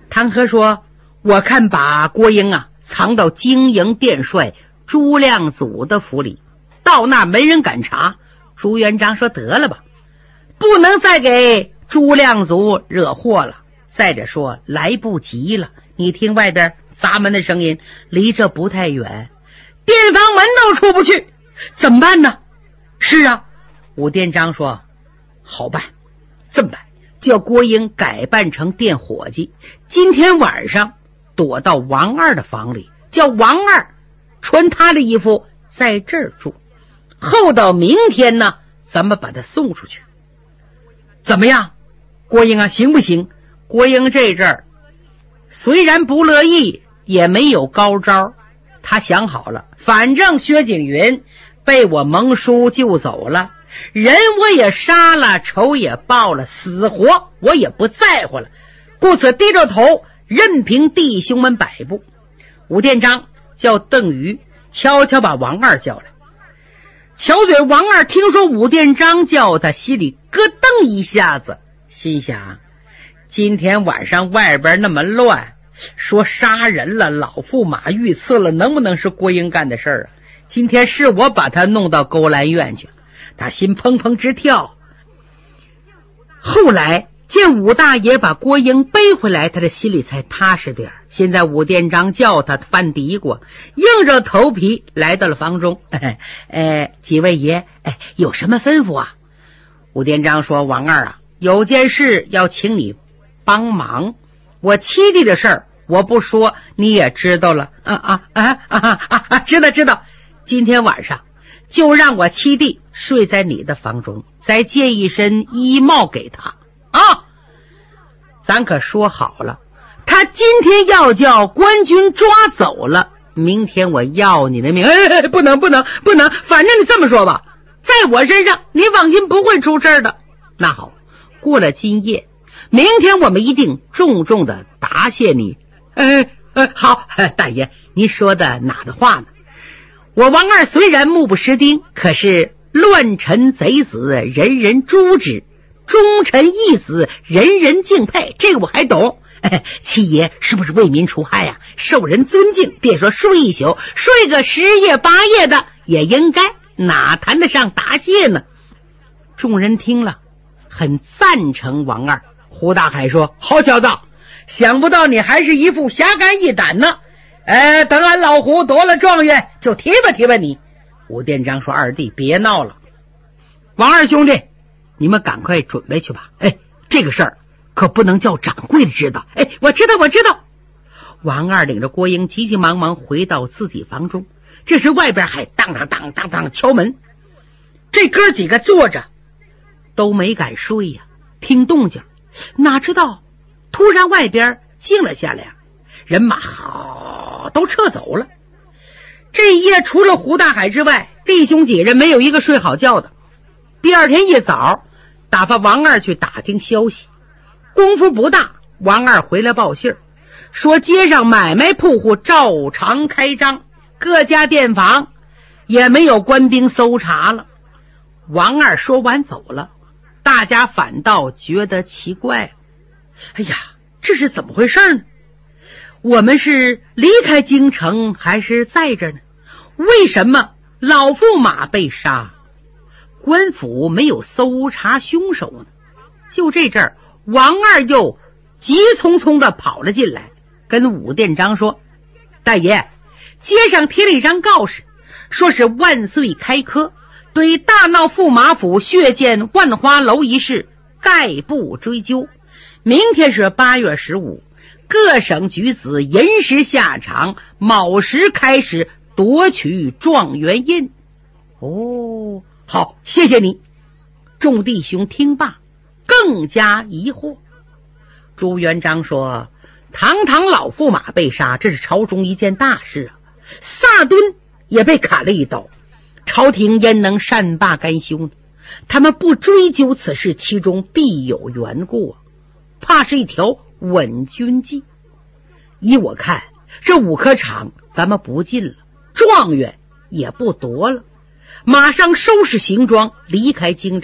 唐和说，我看把郭英啊藏到经营殿帅朱亮祖的府里，到那没人敢查。朱元璋说，得了吧，不能再给朱亮祖惹祸了。再者说来不及了，你听外边砸门的声音，离这不太远，殿房门都出不去，怎么办呢？是啊，武殿章说，好办，这么办，叫郭英改扮成殿伙计，今天晚上躲到王二的房里，叫王二穿他的衣服在这儿住，后到明天呢，咱们把他送出去，怎么样？郭英啊，行不行？郭英这阵儿虽然不乐意，也没有高招。他想好了，反正薛景云被我蒙叔救走了，人我也杀了，仇也报了，死活我也不在乎了，故此低着头任凭弟兄们摆布。武殿章叫邓禹悄悄把王二叫来。巧嘴王二听说武殿章叫他，心里咯噔一下子，心想，今天晚上外边那么乱，说杀人了，老驸马遇刺了，能不能是郭英干的事儿啊？今天是我把他弄到勾栏院去，他心砰砰直跳。后来见武大爷把郭英背回来，他的心里才踏实点。现在武殿章叫他犯嘀咕，硬着头皮来到了房中。几位爷，有什么吩咐啊？武殿章说，王二啊，有件事要请你帮忙，我七弟的事儿我不说，你也知道了。知道。今天晚上就让我七弟睡在你的房中，再借一身衣帽给他啊。咱可说好了，他今天要叫官军抓走了，明天我要你的命。不能，反正你这么说吧，在我身上你放心不会出事的。那好，过了今夜，明天我们一定重重的答谢你。好，大爷，您说的哪的话呢？我王二虽然目不识丁，可是乱臣贼子人人诛之，忠臣义子人人敬佩，这个我还懂。七爷是不是为民除害啊？受人尊敬，别说睡一宿，睡个10夜8夜的也应该，哪谈得上答谢呢？众人听了很赞成王二。胡大海说，好小子，想不到你还是一副侠肝义胆呢。等俺老胡夺了状元就提拔你。武殿章说，二弟别闹了，王二兄弟你们赶快准备去吧。这个事儿可不能叫掌柜的知道。我知道。王二领着郭英急急忙忙回到自己房中，这时外边还当当敲门。这哥几个坐着都没敢睡呀，听动静，哪知道突然外边静了下来，人马好都撤走了。这一夜除了胡大海之外，弟兄几人没有一个睡好觉的。第二天一早打发王二去打听消息，功夫不大，王二回来报信儿，说街上买卖铺户照常开张，各家店房也没有官兵搜查了。王二说完走了，大家反倒觉得奇怪，这是怎么回事呢？我们是离开京城还是在这呢？为什么老驸马被杀，官府没有搜查凶手呢？就这阵儿，王二又急匆匆的跑了进来，跟武殿章说，大爷，街上贴了一张告示，说是万岁开科，对大闹驸马府血溅万花楼一事概不追究。明天是8月15，各省举子寅时下场，卯时开始夺取状元印。好，谢谢你。众弟兄听罢更加疑惑。朱元璋说，堂堂老驸马被杀，这是朝中一件大事啊。萨敦也被砍了一刀，朝廷焉能善罢甘休呢？他们不追究此事，其中必有缘故啊，怕是一条稳军计。依我看，这5科场咱们不进了，状元也不夺了，马上收拾行装离开京城，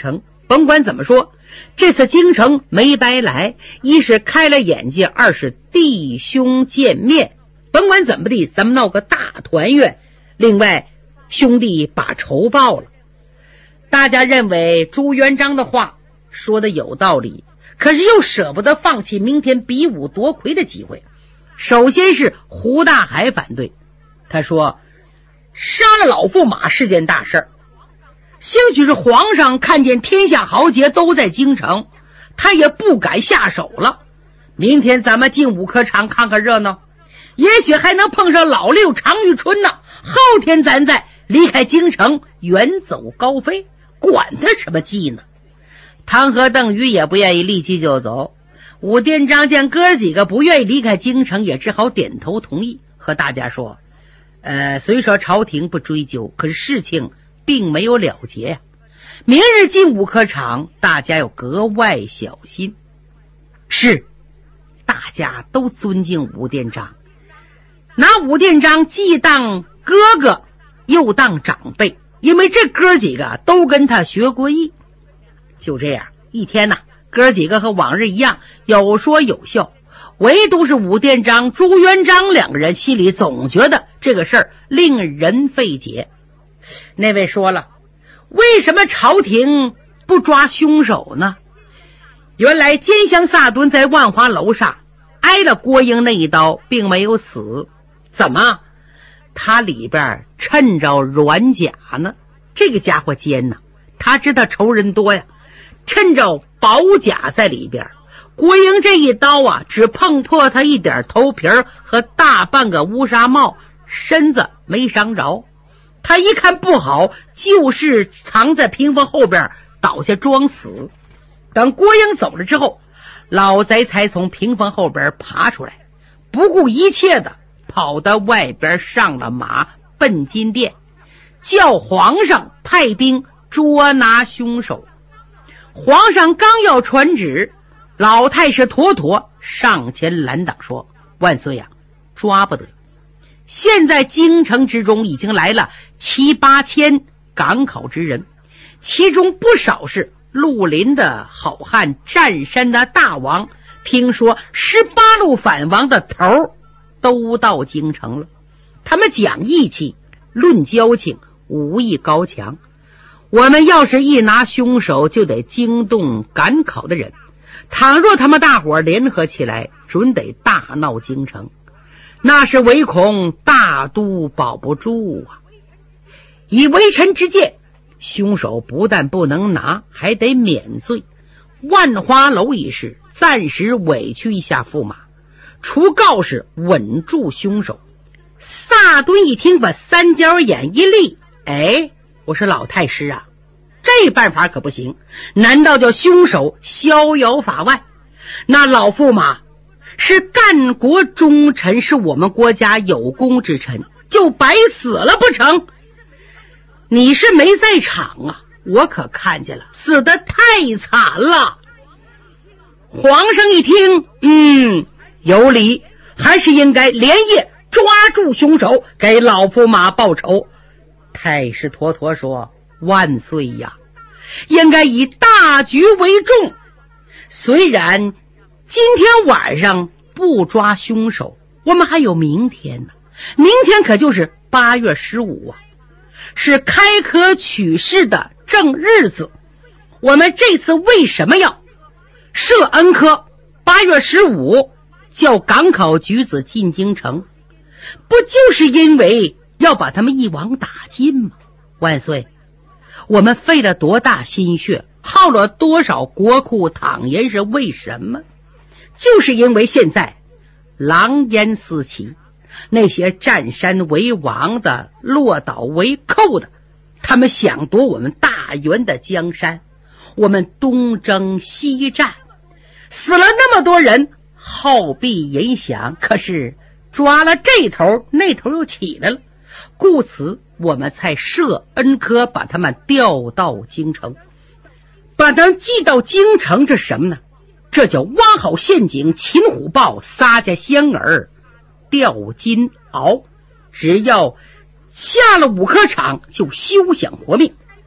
甭管怎么说，这次京城没白来，一是开了眼界，二是弟兄见面。甭管怎么地，咱们闹个大团圆。另外，兄弟把仇报了。大家认为朱元璋的话说的有道理，可是又舍不得放弃明天比武夺魁的机会。首先是胡大海反对，他说杀了老驸马是件大事，兴许是皇上看见天下豪杰都在京城，他也不敢下手了。明天咱们进武科场看看热闹，也许还能碰上老六常遇春呢。后天咱再离开京城，远走高飞，管他什么计呢？唐和邓禹也不愿意立即就走。武殿章见哥几个不愿意离开京城，也只好点头同意，和大家说虽说朝廷不追究，可是事情并没有了结呀。明日进武科场，大家要格外小心。是，大家都尊敬武殿章，拿武殿章既当哥哥又当长辈，因为这哥几个都跟他学过艺。就这样一天呢，哥几个和往日一样有说有笑，唯独是武殿章、朱元璋两个人心里总觉得这个事儿令人费解。那位说了，为什么朝廷不抓凶手呢？原来奸相萨敦在万华楼上挨了郭英那一刀，并没有死。怎么？他里边趁着软甲呢。这个家伙奸呢，他知道仇人多呀，趁着宝甲在里边。郭英这一刀啊，只碰破他一点头皮和大半个乌纱帽，身子没伤着。他一看不好，就是藏在屏风后边倒下装死。等郭英走了之后，老贼才从屏风后边爬出来，不顾一切的跑到外边上了马，奔金殿，叫皇上派兵捉拿凶手。皇上刚要传旨，老太师妥妥上前拦挡说：万岁呀，抓不得。现在京城之中已经来了7、8千赶考之人，其中不少是绿林的好汉，占山的大王，听说18路反王的头都到京城了。他们讲义气，论交情，武艺高强。我们要是一拿凶手，就得惊动赶考的人，倘若他们大伙联合起来，准得大闹京城，那是唯恐大都保不住啊！以微臣之见，凶手不但不能拿，还得免罪。万花楼一事暂时委屈一下驸马，除告示稳住凶手。萨敦一听，把三角眼一立，我说老太师啊，这办法可不行，难道叫凶手逍遥法外？那老驸马是干国忠臣，是我们国家有功之臣，就白死了不成？你是没在场啊，我可看见了，死得太惨了。皇上一听，有理，还是应该连夜抓住凶手，给老驸马报仇。太师妥妥说：万岁呀，应该以大局为重。虽然今天晚上不抓凶手，我们还有明天呢。明天可就是8月15啊，是开科取士的正日子。我们这次为什么要设恩科8月15叫赶考举子进京城？不就是因为要把他们一网打尽吗？万岁，我们费了多大心血，耗了多少国库躺银，是为什么？就是因为现在狼烟四起，那些占山为王的，落岛为寇的，他们想夺我们大元的江山。我们东征西战，死了那么多人，耗币银饷，可是抓了这头，那头又起来了，故此我们才设恩科，把他们调到京城。把他们寄到京城，这是什么呢？这叫挖好陷阱，擒虎豹，撒下香饵，钓金鳌。只要下了武科场，就休想活命。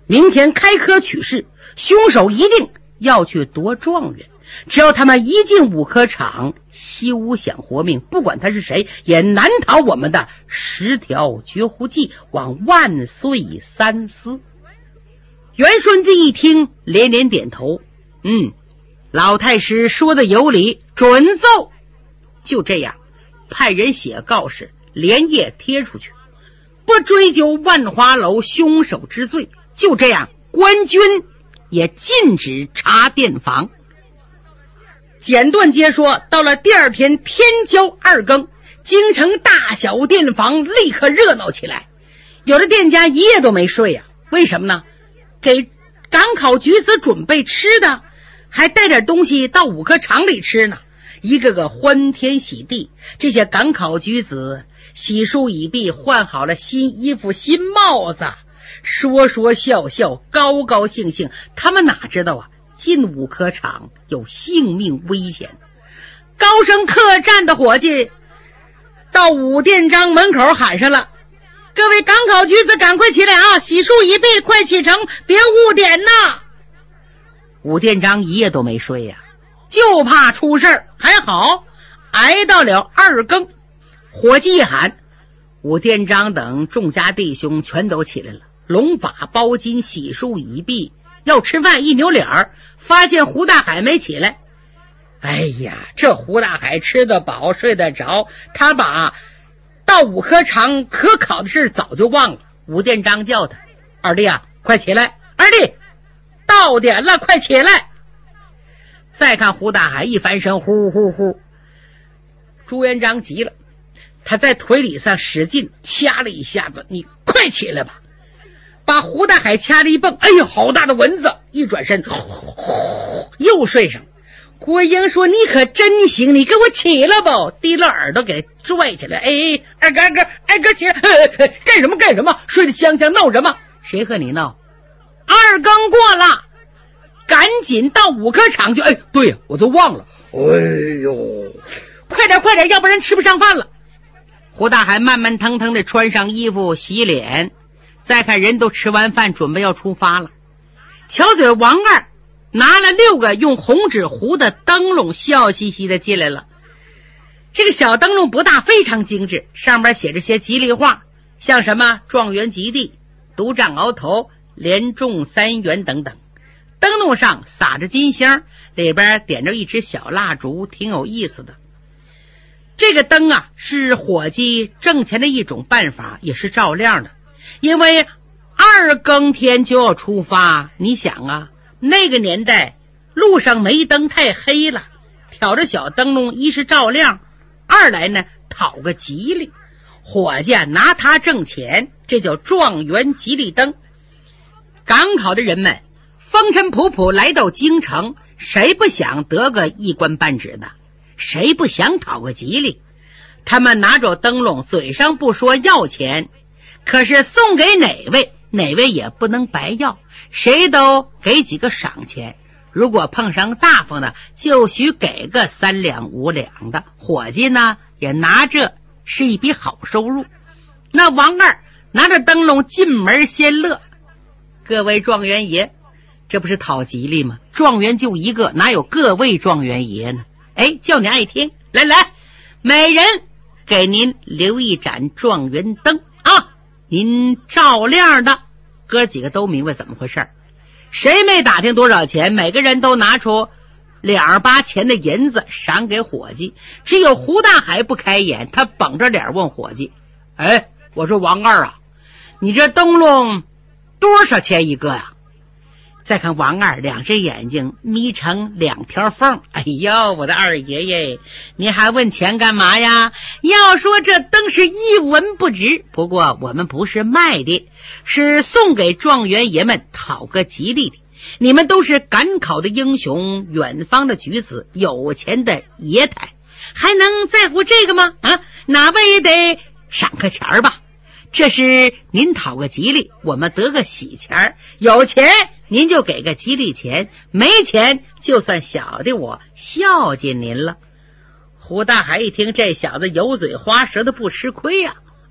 明天开科取士，凶手一定要去夺状元。只要他们一进五科场，西屋想活命，不管他是谁，也难逃我们的10条绝户计，望万岁三思。元顺帝一听，连连点头，老太师说的有理，准奏。就这样，派人写告示，连夜贴出去，不追究万华楼凶手之罪。就这样，官军也禁止查店房。简短接说，到了第二天天交2更，京城大小店房立刻热闹起来，有的店家一夜都没睡呀。为什么呢？给赶考举子准备吃的，还带点东西到五科场里吃呢，一个个欢天喜地。这些赶考举子洗漱已毕，换好了新衣服新帽子，说说笑笑，高高兴兴。他们哪知道啊，进五科场有性命危险。高升客栈的伙计到武店章门口喊上了，各位赶考举子赶快起来啊，洗漱已毕，快启程，别误点呐。武店章一夜都没睡呀，就怕出事儿。还好挨到了2更，伙计一喊，武店章等众家弟兄全都起来了，龙发包巾，洗漱已毕，要吃饭。一扭脸儿，发现胡大海没起来。哎呀，这胡大海吃得饱睡得着，他把到五科场可考的事早就忘了。武店章叫他，二弟啊，快起来，二弟到点了，快起来。再看胡大海一翻身，呼呼呼。朱元璋急了，他在腿里上使劲掐了一下子，你快起来吧。把胡大海掐了一蹦，哎呀，好大的蚊子！一转身，又睡上。郭英说，你可真行，你给我起来吧。提了耳朵给拽起来，哎，二哥起来，干什么干什么？睡得香香，闹什么？谁和你闹？2更过了，赶紧到五科场去。哎，对呀，我都忘了。哎呦，快点，要不然吃不上饭了。胡大海慢慢腾腾的穿上衣服洗脸，再看人都吃完饭，准备要出发了。巧嘴王二拿了6个用红纸糊的灯笼，笑嘻嘻的进来了。这个小灯笼不大，非常精致，上面写着些吉利话，像什么状元及第、独占鳌头、连中3元等等。灯笼上撒着金香，里边点着一支小蜡烛，挺有意思的。这个灯啊，是伙计挣钱的一种办法，也是照亮的。因为2更天就要出发，你想啊，那个年代路上没灯，太黑了，挑着小灯笼，一是照亮，二来呢讨个吉利。伙计啊拿它挣钱，这叫状元吉利灯。赶考的人们风尘仆仆来到京城，谁不想得个一官半职的，谁不想讨个吉利？他们拿着灯笼，嘴上不说要钱，可是送给哪位也不能白要，谁都给几个赏钱。如果碰上大方的，就许给个3两5两的。伙计呢也拿着是一笔好收入。那王二拿着灯笼进门先乐，各位状元爷，这不是讨吉利吗？状元就一个，哪有各位状元爷呢？哎，叫你爱听，来，每人给您留一盏状元灯啊，您照亮的。哥几个都明白怎么回事，谁没打听多少钱，每个人都拿出2八钱的银子赏给伙计。只有胡大海不开眼，他绷着脸问伙计，哎，我说王二啊，你这灯笼多少钱一个呀？再看王二2只眼睛眯成2条缝，哎呦，我的二爷爷，你还问钱干嘛呀？要说这灯是一文不值，不过我们不是卖的，是送给状元爷们讨个吉利的。你们都是赶考的英雄，远方的举子，有钱的爷台，还能在乎这个吗？啊，哪位也得赏个钱吧。这是您讨个吉利，我们得个喜钱，有钱您就给个吉利钱，没钱就算小的我孝敬您了。胡大海一听，这小子油嘴滑舌的不吃亏呀！啊，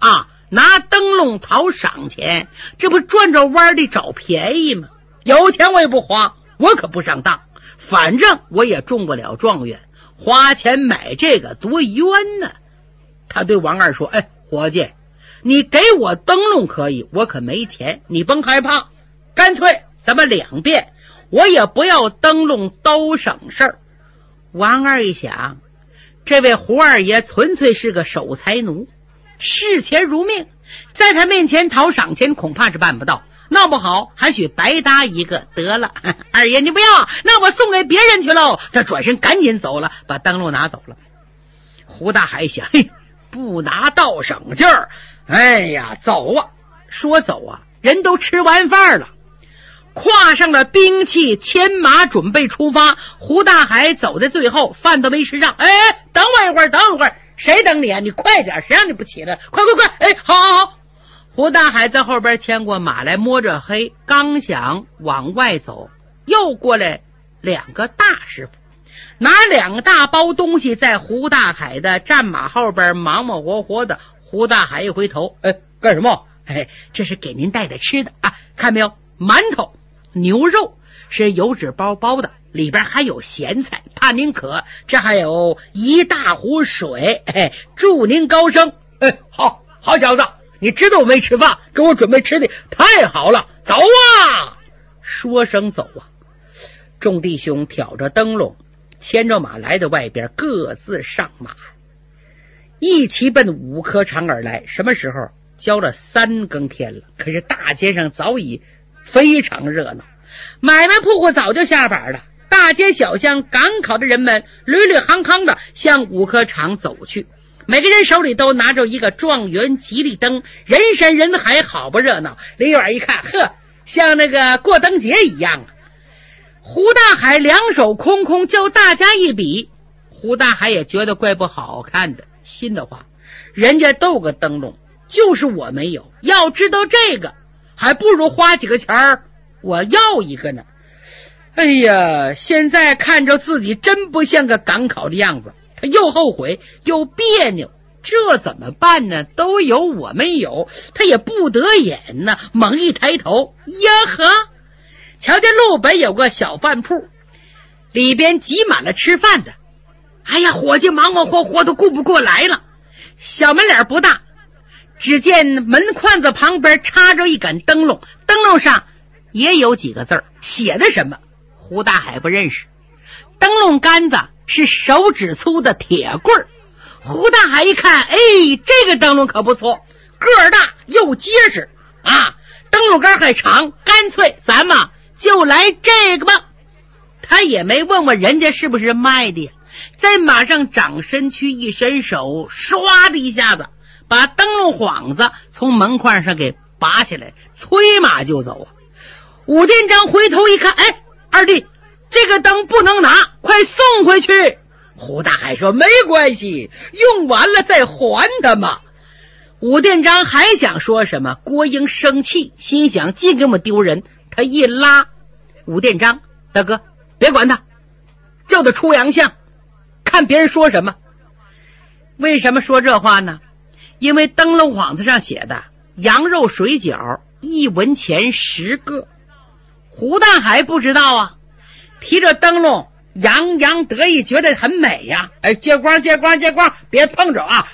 拿灯笼讨赏钱，这不转着弯的找便宜吗？有钱我也不花，我可不上当，反正我也中不了状元，花钱买这个多冤呢。他对王二说，哎，伙计，你给我灯笼可以，我可没钱，你甭害怕，干脆咱们两变，我也不要灯笼，都省事儿。王二一想，这位胡二爷纯粹是个守财奴，视钱如命，在他面前讨赏钱恐怕是办不到，闹不好还许白搭一个。得了，二爷你不要，那我送给别人去喽。他转身赶紧走了，把灯笼拿走了。胡大海想，嘿，不拿倒省劲儿，哎呀，走啊！说走啊，人都吃完饭了，挎上了兵器，牵马准备出发。胡大海走在最后，饭都没吃上。哎，等我一会儿，等我一会儿，谁等你啊？你快点，谁让你不起来？快快快！哎，好好好。胡大海在后边牵过马来，摸着黑，刚想往外走，又过来两个大师傅，拿两大包东西在胡大海的战马后边忙忙活活的。胡大海一回头，哎，干什么？哎，这是给您带的吃的啊，看没有？馒头、牛肉，是油纸包包的，里边还有咸菜，怕您渴，这还有一大壶水，哎，祝您高升。哎，好小子，你知道我没吃饭，给我准备吃的，太好了，走啊！说声走啊，众弟兄挑着灯笼，牵着马来到外边，各自上马，一齐奔五棵场而来。什么时候？交了3更天了，可是大街上早已非常热闹，买卖铺户早就下班了，大街小巷赶考的人们屡屡行行的向五棵场走去，每个人手里都拿着一个状元吉利灯，人山人海，好不热闹。离远一看，呵，像那个过灯节一样啊。胡大海两手空空，叫大家一比，胡大海也觉得怪不好看的，心的话，人家都有个灯笼，就是我没有，要知道这个还不如花几个钱儿我要一个呢。哎呀，现在看着自己真不像个赶考的样子，他又后悔又别扭，这怎么办呢？都有我没有，他也不得眼呢。猛一抬头，呀呵，瞧见路北有个小饭铺，里边挤满了吃饭的。哎呀，伙计忙忙活活都顾不过来了。小门脸不大，只见门框子旁边插着一杆灯笼，灯笼上也有几个字儿，写的什么胡大海不认识。灯笼杆子是手指粗的铁棍儿。胡大海一看，哎，这个灯笼可不错，个儿大又结实啊，灯笼杆还长，干脆咱们就来这个吧。他也没问问人家是不是卖的呀，在马上掌身躯一伸手，唰的一下子把灯笼幌子从门框上给拔起来，催马就走啊。武店长回头一看，哎，二弟，这个灯不能拿，快送回去。胡大海说，没关系，用完了再还他嘛。武店长还想说什么，郭英生气，心想净给我们丢人。他一拉武店长，大哥别管他，叫他出洋相，看别人说什么。为什么说这话呢？因为灯笼幌子上写的羊肉水饺1文钱10个。胡大海不知道啊，提着灯笼洋洋得意，觉得很美呀。哎，接光接光接光，别碰着啊！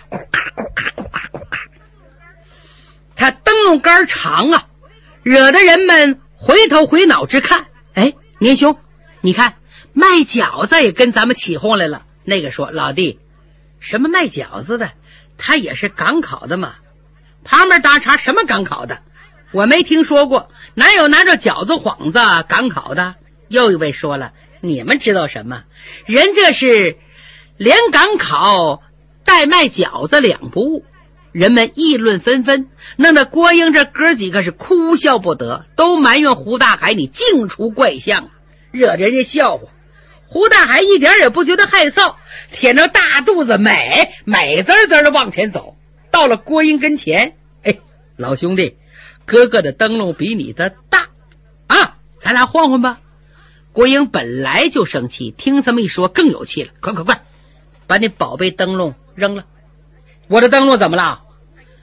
他灯笼杆长啊，惹得人们回头回脑直看。哎，年兄，你看卖饺子也跟咱们起哄来了。那个说，老弟，什么卖饺子的，他也是赶考的嘛。旁边搭茬，什么赶考的，我没听说过，哪有拿着饺子幌子赶考的。又一位说了，你们知道什么，人这是连赶考带卖饺子两不误。人们议论纷纷，弄得郭英这哥几个是哭笑不得，都埋怨胡大海你净出怪相，惹人家笑话。胡大海一点也不觉得害臊，舔着大肚子美滋滋的往前走，到了郭英跟前。哎，老兄弟，哥哥的灯笼比你的大啊，咱俩换换吧。郭英本来就生气，听这么一说更有气了，快把你宝贝灯笼扔了。我的灯笼怎么了？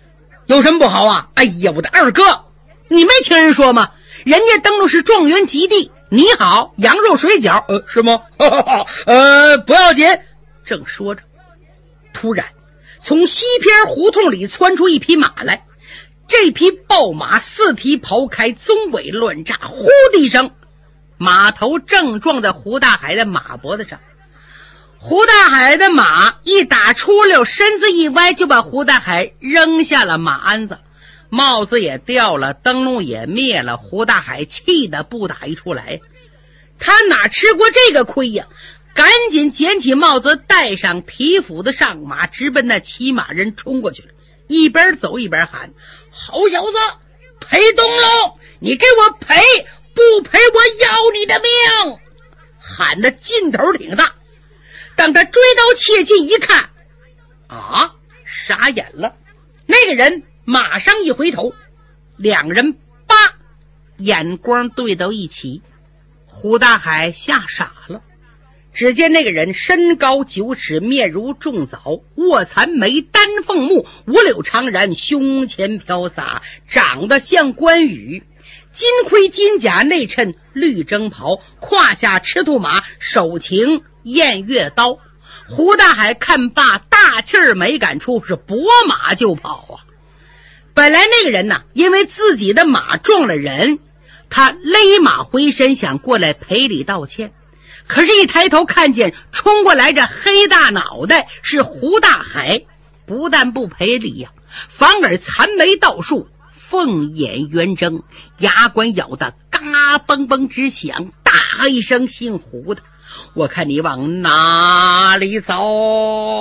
有什么不好啊？哎呀，我的二哥，你没听人说吗？人家登陆是状元及第，你好，羊肉水饺，是吗？不要紧。正说着，突然从西边胡同里窜出一匹马来，这匹豹马四蹄刨开，鬃尾乱炸，呼的一声，马头正撞在胡大海的马脖子上。胡大海的马一打出溜，身子一歪，就把胡大海扔下了马鞍子，帽子也掉了，灯笼也灭了。胡大海气得不打一处来，他哪吃过这个亏呀？赶紧捡起帽子戴上，提斧子上马，直奔那骑马人冲过去了，一边走一边喊：好小子，赔东喽！你给我赔，不赔我要你的命！喊的劲头挺大。当他追到切近一看，啊，傻眼了。那个人马上一回头，两人叭眼光对到一起，胡大海吓傻了。只见那个人身高9尺，面如重枣，卧蚕眉，丹凤目，五柳长髯，胸前飘洒，长得像关羽。金盔金甲，内衬绿征袍，胯下赤兔马，手擎偃月刀。胡大海看罢，大气儿没敢出，是拨马就跑啊！本来那个人呢，因为自己的马撞了人，他勒马回身，想过来赔礼道歉。可是，一抬头看见冲过来这黑大脑袋是胡大海，不但不赔礼呀，反而残眉倒竖，凤眼圆睁，牙关咬得嘎嘣嘣直响，大喝一声：姓胡的，我看你往哪里走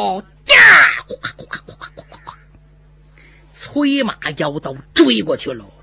呀！催马摇刀追过去喽。